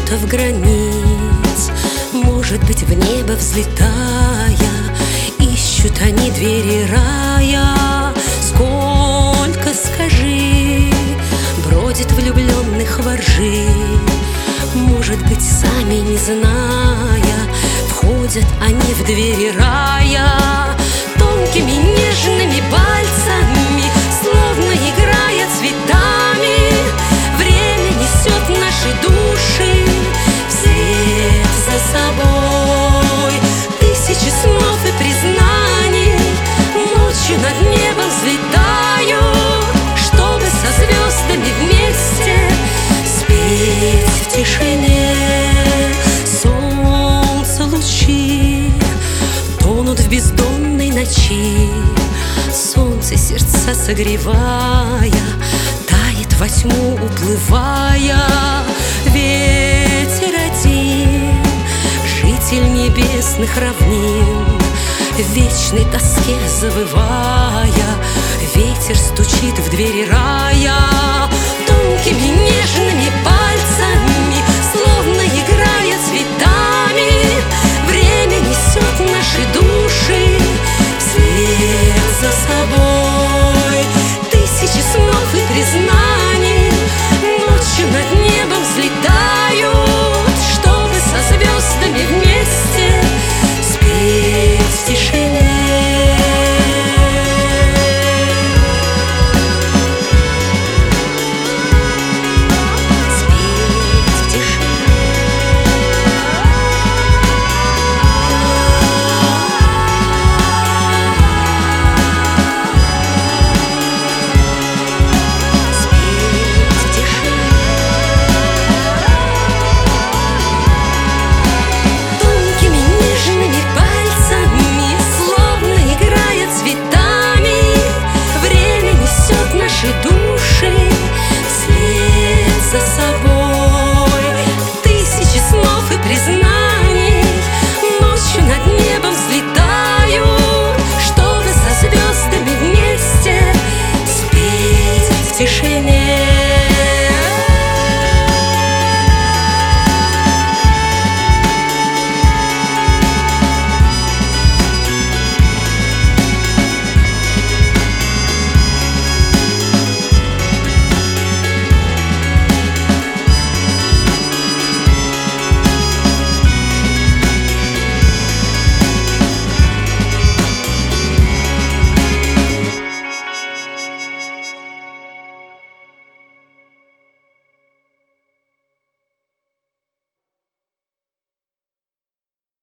поворотов границ, может быть, в небо взлетая, ищут они двери рая. Сколько, скажи, бродит влюбленных во ржи, может быть, сами не зная, входят они в двери рая. Тонкими нежными пальцами, словно играя цветами, время несет наши души в свет за собой. Тысячи снов и признаний ночью над небом взлетаю, чтобы со звездами вместе спеть в тишине. Солнце лучи тонут в бездонной ночи, солнце сердца согревая, тает во тьму уплывая. Ветер один, житель небесных равнин, в вечной тоске завывая, ветер стучит в двери рая. Тонкими нежными